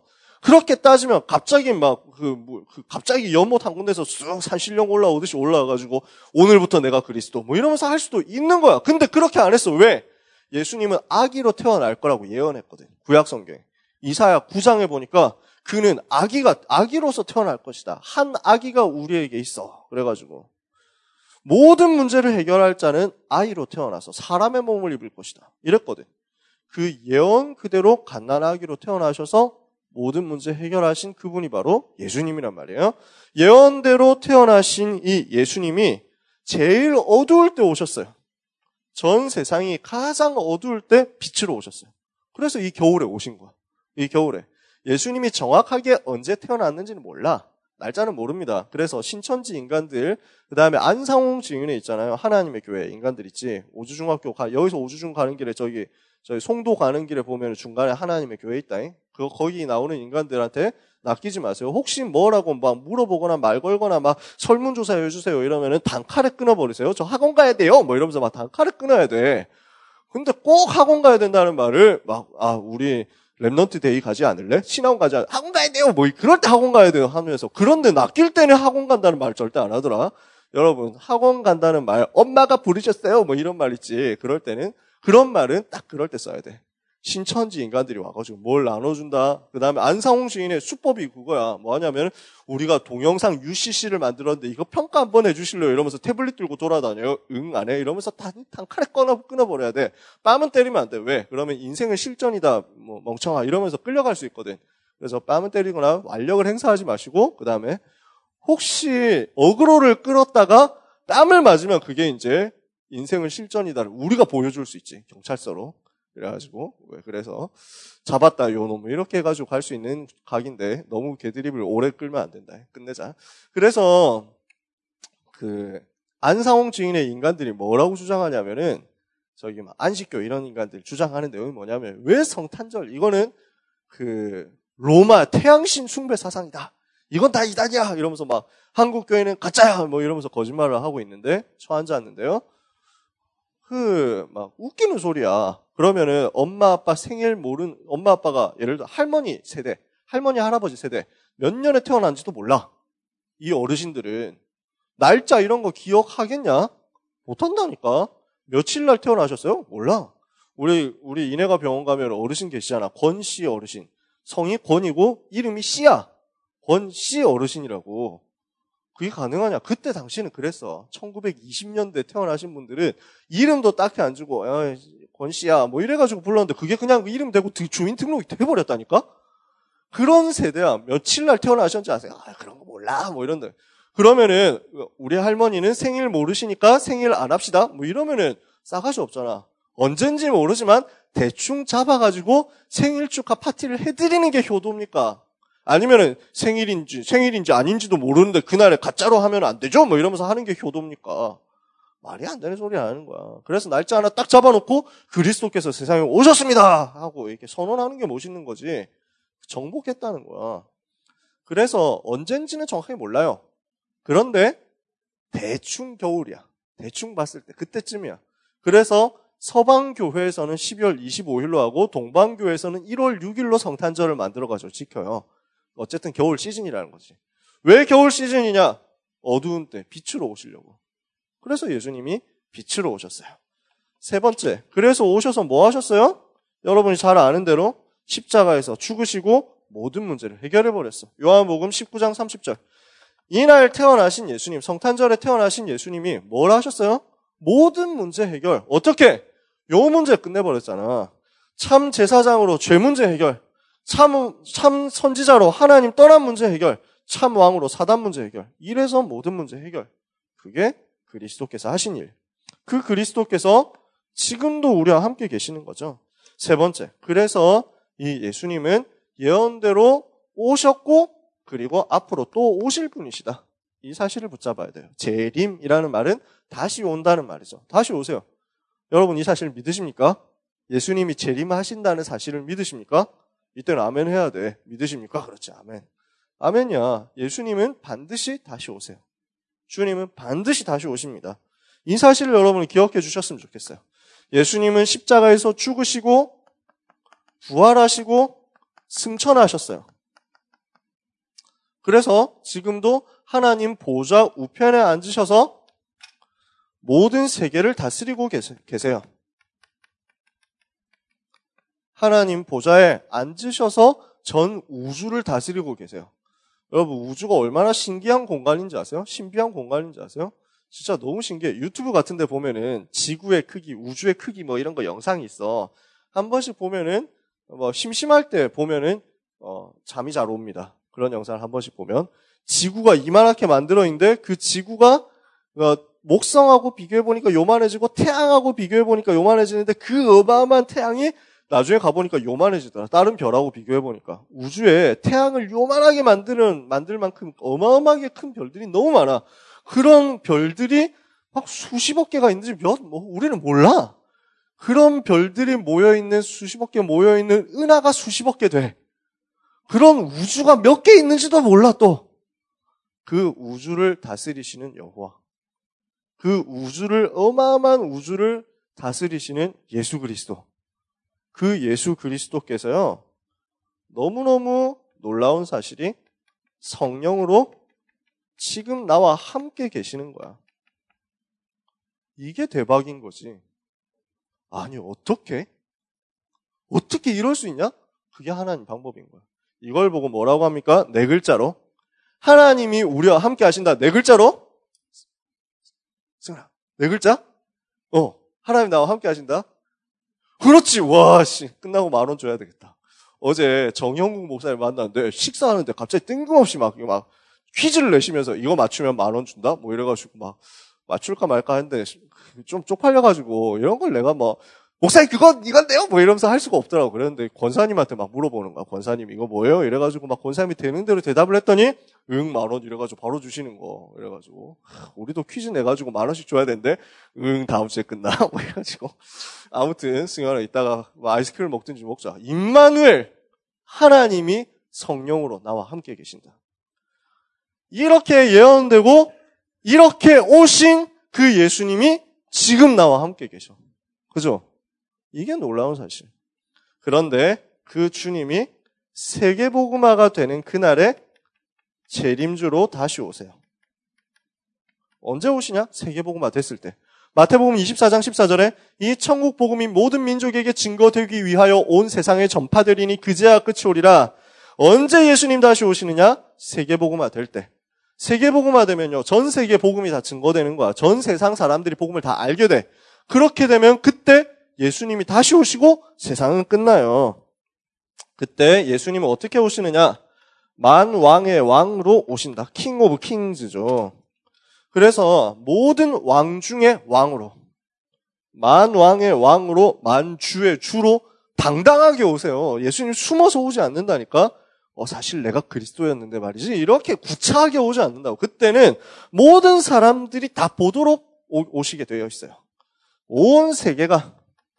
갑자기 갑자기 연못 한 군데서 쑥 산신령 올라오듯이 올라와가지고 오늘부터 내가 그리스도 뭐 이러면서 할 수도 있는 거야. 근데 그렇게 안 했어. 왜? 예수님은 아기로 태어날 거라고 예언했거든. 구약성경에. 이사야 9장에 보니까 그는 아기로서 태어날 것이다. 한 아기가 우리에게 있어. 그래가지고 모든 문제를 해결할 자는 아이로 태어나서 사람의 몸을 입을 것이다. 이랬거든. 그 예언 그대로 갓난아기로 태어나셔서 모든 문제 해결하신 그분이 바로 예수님이란 말이에요. 예언대로 태어나신 이 예수님이 제일 어두울 때 오셨어요. 전 세상이 가장 어두울 때 빛으로 오셨어요. 그래서 이 겨울에 오신 거야. 이 겨울에. 예수님이 정확하게 언제 태어났는지는 몰라. 날짜는 모릅니다. 그래서 신천지 인간들, 그 다음에 안상홍 증인회 있잖아요. 하나님의 교회 인간들 있지. 오주중학교 여기서 오주중 가는 길에 저희 송도 가는 길에 보면 중간에 하나님의 교회 있다잉. 거기 나오는 인간들한테 낚이지 마세요. 혹시 뭐라고 막 물어보거나 말 걸거나 막 설문조사 해주세요 이러면은 단칼에 끊어버리세요. 저 학원 가야 돼요. 뭐 이러면서 막 단칼에 끊어야 돼. 근데 꼭 학원 가야 된다는 말을 우리 랩넌트 데이 가지 않을래? 신학원 가지 않을래? 학원 가야 돼요! 뭐, 그럴 때 학원 가야 돼요, 하면서. 그런데 낚일 때는 학원 간다는 말 절대 안 하더라. 여러분, 학원 간다는 말, 엄마가 부르셨어요? 뭐 이런 말 있지. 그럴 때는, 그런 말은 딱 그럴 때 써야 돼. 신천지 인간들이 와가지고 뭘 나눠준다. 그 다음에 안상홍 시인의 수법이 그거야. 뭐 하냐면, 우리가 동영상 UCC를 만들었는데 이거 평가 한번 해주실래요? 이러면서 태블릿 들고 돌아다녀요. 응, 안 해? 이러면서 단칼에 끊어버려야 돼. 뺨은 때리면 안 돼. 왜? 그러면 인생은 실전이다. 뭐 멍청아. 이러면서 끌려갈 수 있거든. 그래서 뺨은 때리거나 완력을 행사하지 마시고, 그 다음에 혹시 어그로를 끌었다가 뺨을 맞으면 그게 이제 인생은 실전이다. 우리가 보여줄 수 있지. 경찰서로. 그래가지고, 그래서 잡았다, 요 놈. 이렇게 해가지고 갈 수 있는 각인데, 너무 개드립을 오래 끌면 안 된다. 끝내자. 그래서, 안상홍 증인의 인간들이 뭐라고 주장하냐면은, 안식교 이런 인간들 주장하는 내용이 뭐냐면, 왜 성탄절? 이거는, 로마 태양신 숭배 사상이다. 이건 다 이단이야! 이러면서 막, 한국교회는 가짜야! 뭐 이러면서 거짓말을 하고 있는데, 앉았는데요. 막, 웃기는 소리야. 그러면은 엄마 아빠가 예를 들어 할머니 세대, 할머니 할아버지 세대 몇 년에 태어난지도 몰라. 이 어르신들은 날짜 이런 거 기억하겠냐? 못한다니까. 며칠 날 태어나셨어요? 몰라. 우리 이내가 병원 가면 어르신 계시잖아. 권씨 어르신. 성이 권이고 이름이 씨야. 권씨 어르신이라고. 그게 가능하냐? 그때 당시는 그랬어. 1920년대 태어나신 분들은 이름도 딱히 안 주고 권씨야 뭐 이래가지고 불렀는데 그게 그냥 이름 대고 주민등록이 돼버렸다니까? 그런 세대야. 며칠 날 태어나셨는지 아세요? 그런 거 몰라 뭐 이런데. 그러면은 우리 할머니는 생일 모르시니까 생일 안 합시다 뭐 이러면은 싸가지 없잖아. 언젠지 모르지만 대충 잡아가지고 생일 축하 파티를 해드리는 게 효도입니까? 아니면은 생일인지 아닌지도 모르는데 그날에 가짜로 하면 안 되죠? 뭐 이러면서 하는 게 효도입니까? 말이 안 되는 소리 하는 거야. 그래서 날짜 하나 딱 잡아놓고 그리스도께서 세상에 오셨습니다! 하고 이렇게 선언하는 게 멋있는 거지. 정복했다는 거야. 그래서 언젠지는 정확하게 몰라요. 그런데 대충 겨울이야. 대충 봤을 때 그때쯤이야. 그래서 서방교회에서는 12월 25일로 하고 동방교회에서는 1월 6일로 성탄절을 만들어가지고 지켜요. 어쨌든 겨울 시즌이라는 거지. 왜 겨울 시즌이냐? 어두운 때 빛으로 오시려고. 그래서 예수님이 빛으로 오셨어요. 세 번째, 그래서 오셔서 뭐 하셨어요? 여러분이 잘 아는 대로 십자가에서 죽으시고 모든 문제를 해결해버렸어. 요한복음 19장 30절. 이날 태어나신 예수님, 성탄절에 태어나신 예수님이 뭘 하셨어요? 모든 문제 해결. 어떻게? 요 문제 끝내버렸잖아. 참 제사장으로 죄 문제 해결. 참 선지자로 하나님 떠난 문제 해결. 참 왕으로 사단 문제 해결. 이래서 모든 문제 해결. 그게 그리스도께서 하신 일. 그 그리스도께서 지금도 우리와 함께 계시는 거죠. 세 번째, 그래서 이 예수님은 예언대로 오셨고 그리고 앞으로 또 오실 분이시다. 이 사실을 붙잡아야 돼요. 재림이라는 말은 다시 온다는 말이죠. 다시 오세요. 여러분 이 사실을 믿으십니까? 예수님이 재림하신다는 사실을 믿으십니까? 이때는 아멘 해야 돼. 믿으십니까? 그렇지, 아멘. 아멘이야. 예수님은 반드시 다시 오세요. 주님은 반드시 다시 오십니다. 이 사실을 여러분이 기억해 주셨으면 좋겠어요. 예수님은 십자가에서 죽으시고 부활하시고 승천하셨어요. 그래서 지금도 하나님 보좌 우편에 앉으셔서 모든 세계를 다스리고 계세요. 하나님 보좌에 앉으셔서 전 우주를 다스리고 계세요. 여러분 우주가 얼마나 신기한 공간인지 아세요? 신비한 공간인지 아세요? 진짜 너무 신기해. 유튜브 같은 데 보면은 지구의 크기, 우주의 크기 뭐 이런 거 영상이 있어. 한 번씩 보면은 뭐 심심할 때 보면은 잠이 잘 옵니다. 그런 영상을 한 번씩 보면 지구가 이만하게 만들어 있는데 그 지구가 목성하고 비교해 보니까 요만해지고 태양하고 비교해 보니까 요만해지는데 그 어마어마한 태양이 나중에 가보니까 요만해지더라. 다른 별하고 비교해보니까. 우주에 태양을 요만하게 만들 만큼 어마어마하게 큰 별들이 너무 많아. 그런 별들이 막 수십억 개가 있는지 우리는 몰라. 그런 별들이 모여있는 수십억 개 모여있는 은하가 수십억 개 돼. 그런 우주가 몇 개 있는지도 몰라 또. 그 우주를 다스리시는 여호와. 그 우주를, 어마어마한 우주를 다스리시는 예수 그리스도. 그 예수 그리스도께서요, 너무너무 놀라운 사실이 성령으로 지금 나와 함께 계시는 거야. 이게 대박인 거지. 아니, 어떻게 이럴 수 있냐? 그게 하나님 방법인 거야. 이걸 보고 뭐라고 합니까? 네 글자로. 하나님이 우리와 함께 하신다. 네 글자로? 승아, 네 글자? 하나님 나와 함께 하신다. 그렇지. 와, 끝나고 10,000원 줘야 되겠다. 어제 정형국 목사님 만났는데 식사하는데 갑자기 뜬금없이 막 퀴즈를 내시면서 이거 맞추면 10,000원 준다? 뭐 이래가지고 막 맞출까 말까 했는데 좀 쪽팔려가지고 이런 걸 내가 목사님 이건데요? 뭐 이러면서 할 수가 없더라고. 그랬는데 권사님한테 막 물어보는 거야. 권사님 이거 뭐예요? 이래가지고 막 권사님이 되는 대로 대답을 했더니 10,000원 이래가지고 바로 주시는 거. 이래가지고 우리도 퀴즈 내가지고 10,000원씩 줘야 되는데 다음 주에 끝나? 뭐 이래가지고 아무튼 승현아 이따가 아이스크림 먹든지 먹자. 임마누엘 하나님이 성령으로 나와 함께 계신다. 이렇게 예언되고 이렇게 오신 그 예수님이 지금 나와 함께 계셔. 그죠? 이게 놀라운 사실. 그런데 그 주님이 세계복음화가 되는 그날에 재림주로 다시 오세요. 언제 오시냐? 세계복음화 됐을 때. 마태복음 24장 14절에 이 천국 복음이 모든 민족에게 증거되기 위하여 온 세상에 전파되리니 그제야 끝이 오리라. 언제 예수님 다시 오시느냐? 세계복음화 될 때. 세계복음화 되면요, 전 세계 복음이 다 증거되는 거야. 전 세상 사람들이 복음을 다 알게 돼. 그렇게 되면 그때 예수님이 다시 오시고 세상은 끝나요. 그때 예수님은 어떻게 오시느냐? 만왕의 왕으로 오신다. 킹 오브 킹즈죠. 그래서 모든 왕 중에 왕으로. 만왕의 왕으로 만주의 주로 당당하게 오세요. 예수님 숨어서 오지 않는다니까. 사실 내가 그리스도였는데 말이지. 이렇게 구차하게 오지 않는다고. 그때는 모든 사람들이 다 보도록 오시게 되어 있어요. 온 세계가,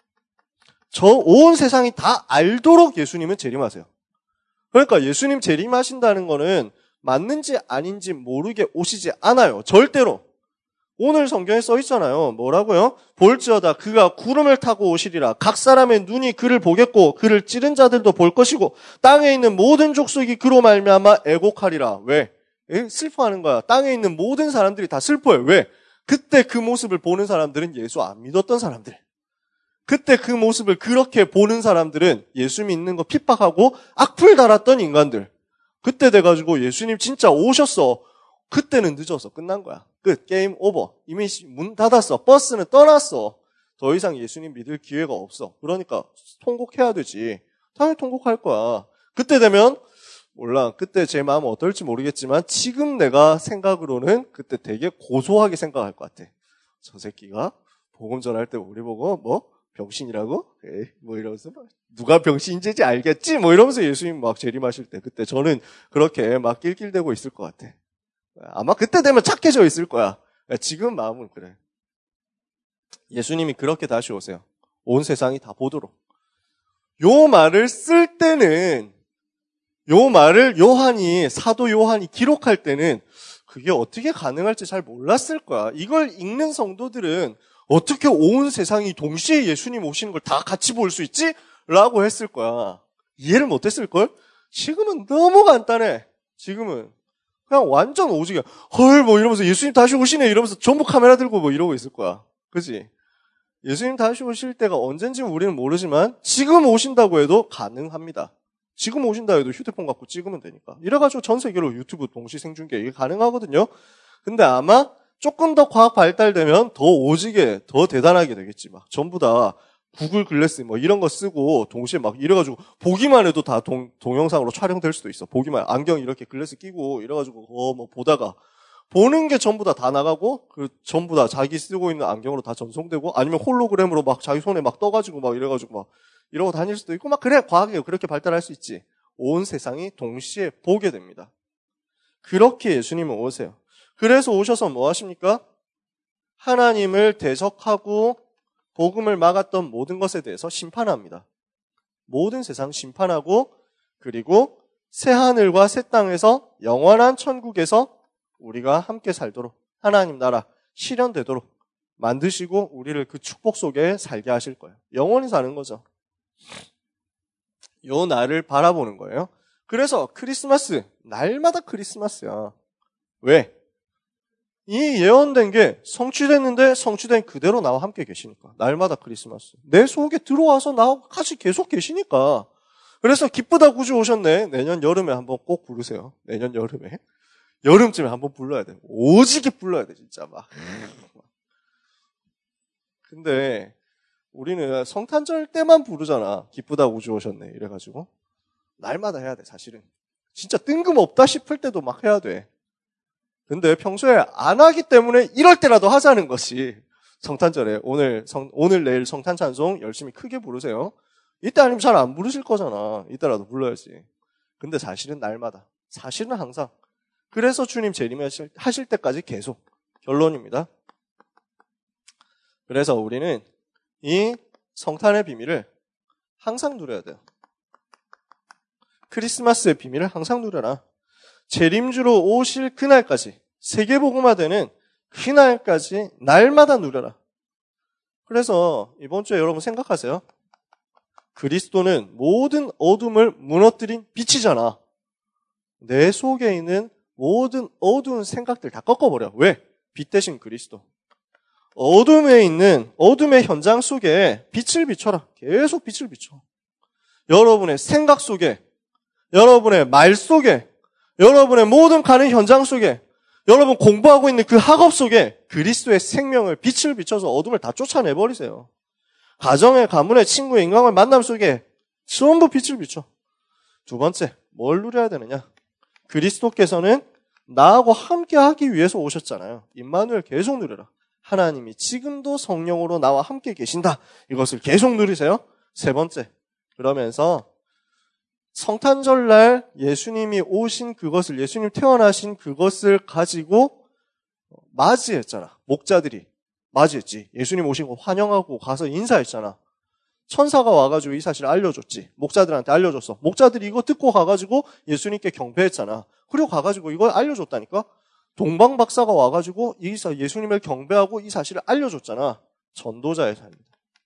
온 세상이 다 알도록 예수님은 재림하세요. 그러니까 예수님 재림하신다는 거는 맞는지 아닌지 모르게 오시지 않아요. 절대로. 오늘 성경에 써 있잖아요. 뭐라고요? 볼지어다 그가 구름을 타고 오시리라. 각 사람의 눈이 그를 보겠고 그를 찌른 자들도 볼 것이고 땅에 있는 모든 족속이 그로 말미암아 애곡하리라. 왜? 슬퍼하는 거야. 땅에 있는 모든 사람들이 다 슬퍼해요. 왜? 그때 그 모습을 보는 사람들은 예수 안 믿었던 사람들. 그때 그 모습을 그렇게 보는 사람들은 예수 믿는 거 핍박하고 악플 달았던 인간들. 그때 돼가지고 예수님 진짜 오셨어. 그때는 늦어서 끝난 거야. 끝. 게임 오버. 이미 문 닫았어. 버스는 떠났어. 더 이상 예수님 믿을 기회가 없어. 그러니까 통곡해야 되지. 당연히 통곡할 거야. 그때 되면 몰라. 그때 제 마음은 어떨지 모르겠지만 지금 내가 생각으로는 그때 되게 고소하게 생각할 것 같아. 저 새끼가 복음 전할 때 우리 보고 뭐 병신이라고? 에이, 뭐 이러면서 누가 병신인지 알겠지? 뭐 이러면서 예수님 막 재림하실 때 그때 저는 그렇게 막 낄낄대고 있을 것 같아. 아마 그때 되면 착해져 있을 거야. 지금 마음은 그래. 예수님이 그렇게 다시 오세요. 온 세상이 다 보도록. 요 말을 쓸 때는, 요 말을 사도 요한이 기록할 때는 그게 어떻게 가능할지 잘 몰랐을 거야. 이걸 읽는 성도들은 어떻게 온 세상이 동시에 예수님 오시는 걸 다 같이 볼 수 있지? 라고 했을 거야. 이해를 못했을걸? 지금은 너무 간단해. 지금은. 그냥 완전 오지게 헐 뭐 이러면서 예수님 다시 오시네 이러면서 전부 카메라 들고 뭐 이러고 있을 거야. 그치? 예수님 다시 오실 때가 언젠지 우리는 모르지만 지금 오신다고 해도 가능합니다. 지금 오신다 해도 휴대폰 갖고 찍으면 되니까. 이래가지고 전 세계로 유튜브 동시 생중계 이게 가능하거든요. 근데 아마 조금 더 과학 발달되면 더 오지게 더 대단하게 되겠지. 막 전부 다 구글 글래스 뭐 이런 거 쓰고 동시에 막 이래가지고 보기만 해도 다 동영상으로 촬영될 수도 있어. 보기만 안경 이렇게 글래스 끼고 이래가지고 뭐 보다가 보는 게 전부 다 나가고 그 전부 다 자기 쓰고 있는 안경으로 다 전송되고 아니면 홀로그램으로 막 자기 손에 막 떠가지고 막 이래가지고 막 이러고 다닐 수도 있고 막 그래 과학이 그렇게 발달할 수 있지. 온 세상이 동시에 보게 됩니다. 그렇게 예수님은 오세요. 그래서 오셔서 뭐 하십니까? 하나님을 대적하고 복음을 막았던 모든 것에 대해서 심판합니다. 모든 세상 심판하고 그리고 새 하늘과 새 땅에서 영원한 천국에서 우리가 함께 살도록 하나님 나라 실현되도록 만드시고 우리를 그 축복 속에 살게 하실 거예요. 영원히 사는 거죠. 요 날을 바라보는 거예요. 그래서 크리스마스, 날마다 크리스마스야. 왜? 이 예언된 게 성취됐는데 성취된 그대로 나와 함께 계시니까. 날마다 크리스마스. 내 속에 들어와서 나와 같이 계속 계시니까. 그래서 기쁘다 구주 오셨네. 내년 여름에 한번 꼭 부르세요. 내년 여름에. 여름쯤에 한번 불러야 돼. 오지게 불러야 돼, 진짜 막. 근데 우리는 성탄절 때만 부르잖아. 기쁘다 구주 오셨네. 이래가지고. 날마다 해야 돼, 사실은. 진짜 뜬금없다 싶을 때도 막 해야 돼. 근데 평소에 안 하기 때문에 이럴 때라도 하자는 것이 성탄절에 오늘 내일 성탄 찬송 열심히 크게 부르세요. 이때 아니면 잘 안 부르실 거잖아. 이때라도 불러야지. 근데 사실은 날마다. 사실은 항상. 그래서 주님 재림하실 때까지 계속. 결론입니다. 그래서 우리는 이 성탄의 비밀을 항상 누려야 돼요. 크리스마스의 비밀을 항상 누려라. 재림주로 오실 그날까지 세계복음화되는 그날까지 날마다 누려라. 그래서 이번 주에 여러분 생각하세요. 그리스도는 모든 어둠을 무너뜨린 빛이잖아. 내 속에 있는 모든 어두운 생각들 다 꺾어버려. 왜? 빛 대신 그리스도. 어둠에 있는 어둠의 현장 속에 빛을 비춰라. 계속 빛을 비춰. 여러분의 생각 속에, 여러분의 말 속에, 여러분의 모든 가는 현장 속에, 여러분 공부하고 있는 그 학업 속에 그리스도의 생명을 빛을 비춰서 어둠을 다 쫓아내버리세요. 가정의, 가문의, 친구의, 인간의 만남 속에 전부 빛을 비춰. 두 번째, 뭘 누려야 되느냐? 그리스도께서는 나하고 함께 하기 위해서 오셨잖아요. 임마누엘 계속 누려라. 하나님이 지금도 성령으로 나와 함께 계신다. 이것을 계속 누리세요. 세 번째, 그러면서 성탄절날 예수님이 오신 그것을, 예수님 태어나신 그것을 가지고 맞이했잖아. 목자들이 맞이했지. 예수님 오신 거 환영하고 가서 인사했잖아. 천사가 와가지고 이 사실을 알려줬지. 목자들한테 알려줬어. 목자들이 이거 듣고 가가지고 예수님께 경배했잖아. 그리고 가가지고 이걸 알려줬다니까. 동방 박사가 와가지고 예수님을 경배하고 이 사실을 알려줬잖아. 전도자의 삶이다.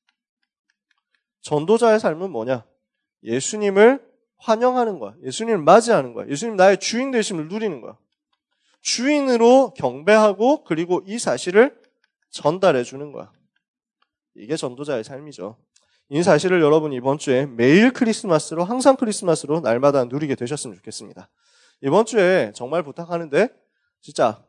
전도자의 삶은 뭐냐? 예수님을 환영하는 거야. 예수님을 맞이하는 거야. 예수님 나의 주인 되심을 누리는 거야. 주인으로 경배하고 그리고 이 사실을 전달해 주는 거야. 이게 전도자의 삶이죠. 이 사실을 여러분 이번 주에 매일 크리스마스로, 항상 크리스마스로 날마다 누리게 되셨으면 좋겠습니다. 이번 주에 정말 부탁하는데 진짜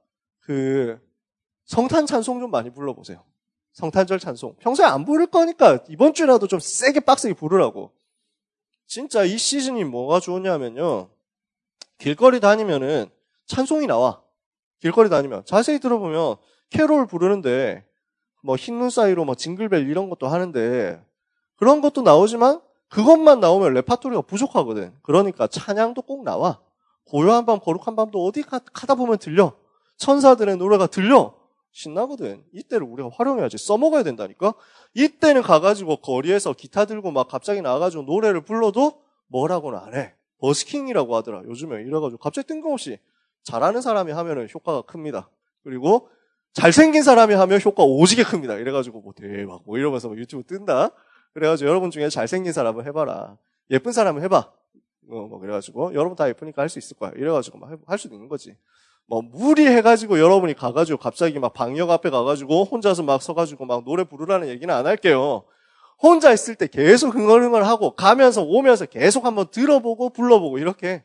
성탄 찬송 좀 많이 불러보세요. 성탄절 찬송. 평소에 안 부를 거니까 이번 주라도 좀 세게 빡세게 부르라고. 진짜 이 시즌이 뭐가 좋냐면요. 길거리 다니면은 찬송이 나와. 길거리 다니면. 자세히 들어보면 캐롤 부르는데 뭐 흰눈 사이로 뭐 징글벨 이런 것도 하는데 그런 것도 나오지만 그것만 나오면 레파토리가 부족하거든. 그러니까 찬양도 꼭 나와. 고요한 밤 거룩한 밤도 어디 가다 보면 들려. 천사들의 노래가 들려. 신나거든. 이때를 우리가 활용해야지. 써먹어야 된다니까. 이때는 가가지고 거리에서 기타 들고 막 갑자기 나와가지고 노래를 불러도 뭐라고는 안 해. 버스킹이라고 하더라. 요즘에 이래가지고 갑자기 뜬금없이 잘하는 사람이 하면은 효과가 큽니다. 그리고 잘생긴 사람이 하면 효과 오지게 큽니다. 이래가지고 뭐 대박 뭐 이러면서 뭐 유튜브 뜬다. 그래가지고 여러분 중에 잘생긴 사람을 해봐라. 예쁜 사람을 해봐. 뭐 그래가지고 여러분 다 예쁘니까 할 수 있을 거야. 이래가지고 막 할 수도 있는 거지. 뭐 무리해가지고 여러분이 가가지고 갑자기 막 방역 앞에 가가지고 혼자서 막 서가지고 막 노래 부르라는 얘기는 안 할게요. 혼자 있을 때 계속 흥얼흥얼하고 가면서 오면서 계속 한번 들어보고 불러보고 이렇게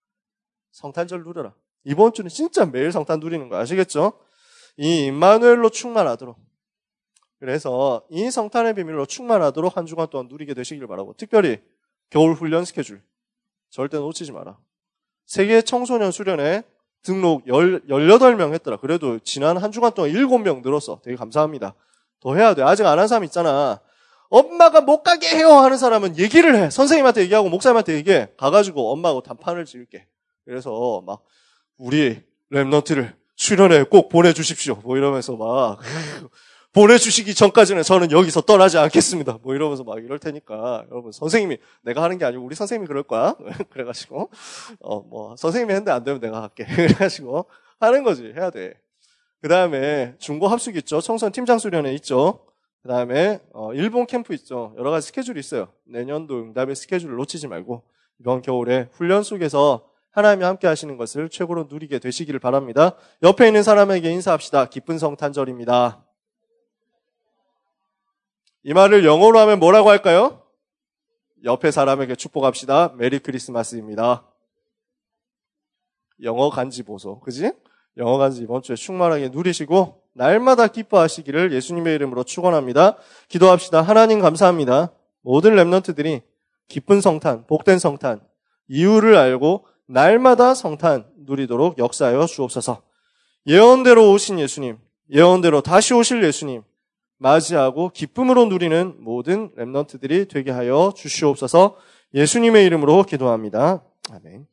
성탄절 누려라. 이번 주는 진짜 매일 성탄 누리는 거 아시겠죠? 이 임마누엘로 충만하도록. 그래서 이 성탄의 비밀로 충만하도록 한 주간 동안 누리게 되시길 바라고. 특별히 겨울 훈련 스케줄 절대 놓치지 마라. 세계 청소년 수련회 등록 18명 했더라. 그래도 지난 한 주간 동안 7명 늘었어. 되게 감사합니다. 더 해야 돼. 아직 안 한 사람 있잖아. 엄마가 못 가게 해요 하는 사람은 얘기를 해. 선생님한테 얘기하고 목사님한테 얘기해. 가가지고 엄마하고 단판을 지을게. 그래서 막 우리 랩넌트를 수련회 꼭 보내주십시오. 뭐 이러면서 막 보내주시기 전까지는 저는 여기서 떠나지 않겠습니다. 뭐 이러면서 막 이럴 테니까 여러분 선생님이 내가 하는 게 아니고 우리 선생님이 그럴 거야. 그래가지고 뭐 선생님이 했는데 안 되면 내가 할게. 그래가지고 하는 거지. 해야 돼. 그 다음에 중고 합숙 있죠. 청소년 팀장 수련회 있죠. 그 다음에 일본 캠프 있죠. 여러 가지 스케줄이 있어요. 내년도 응답의 스케줄을 놓치지 말고 이번 겨울에 훈련 속에서 하나님이 함께 하시는 것을 최고로 누리게 되시기를 바랍니다. 옆에 있는 사람에게 인사합시다. 기쁜 성탄절입니다. 이 말을 영어로 하면 뭐라고 할까요? 옆에 사람에게 축복합시다. 메리 크리스마스입니다. 영어 간지 보소. 그지? 영어 간지 이번 주에 충만하게 누리시고 날마다 기뻐하시기를 예수님의 이름으로 축원합니다. 기도합시다. 하나님 감사합니다. 모든 랩넌트들이 기쁜 성탄, 복된 성탄, 이유를 알고 날마다 성탄 누리도록 역사하여 주옵소서. 예언대로 오신 예수님, 예언대로 다시 오실 예수님 맞이하고 기쁨으로 누리는 모든 랩넌트들이 되게 하여 주시옵소서. 예수님의 이름으로 기도합니다. 아멘.